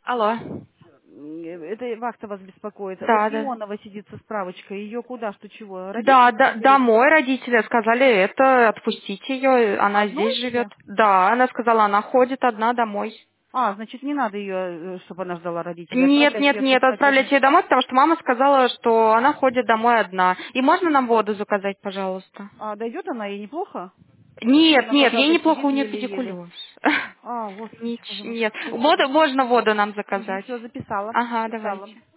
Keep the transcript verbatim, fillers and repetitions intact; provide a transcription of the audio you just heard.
Алло. М, Это вахта вас беспокоит. Вот Да, да. Ионова сидит со справочкой. Ее куда, что чего? Да, Родители да, заберут? домой родители сказали это, отпустить ее, она Одну здесь живет. еще? Да, она сказала, она ходит одна домой. А, значит, не надо ее, чтобы она ждала родителей. Нет, Отправлять нет, ее нет, отпускать отправлять одну. ее домой, потому что мама сказала, что она ходит домой одна. И можно нам воду заказать, пожалуйста? А дойдет она, ей неплохо? Нет, Она нет, пока ей неплохо, посидит у нее еле-еле. педикулез. А, господи, Нич- боже мой. Нет, Спасибо. воду, можно воду нам заказать. Все, записала. Ага, Записала. давайте.